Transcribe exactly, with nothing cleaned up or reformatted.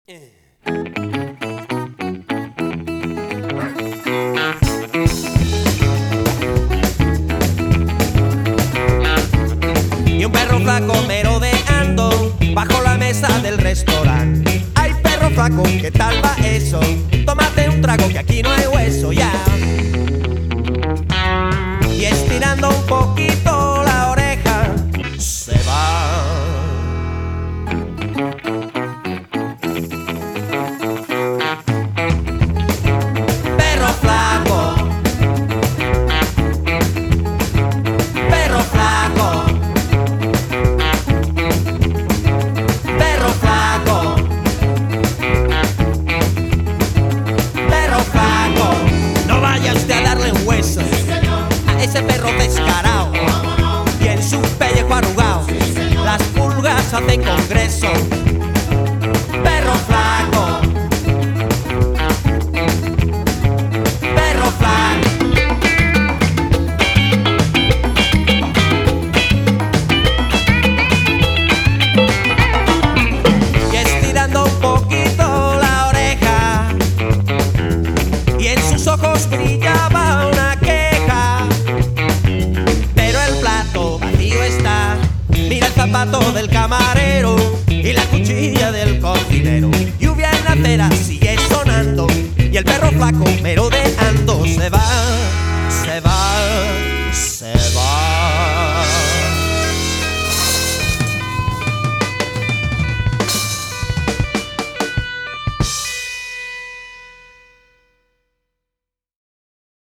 Y un perro flaco merodeando bajo la mesa del restaurante. Ay, perro flaco, ¿qué tal va eso? Tómate un trago que aquí no hay hueso, ya. Y estirando un poquito la oreja se va. Perro flaco, perro flaco, perro flaco, perro flaco. No vaya usted a darle un hueso a ese perro descarado, y en su pellejo arrugado las pulgas hacen congreso. Perro flaco, perro flaco. Y estirando un poquito la oreja, y en sus ojos brillaba una queja. Pero el plato vacío está. Mira el zapato del camarero y la cuchilla del cocinero. Lluvia en la acera sigue sonando, y el perro flaco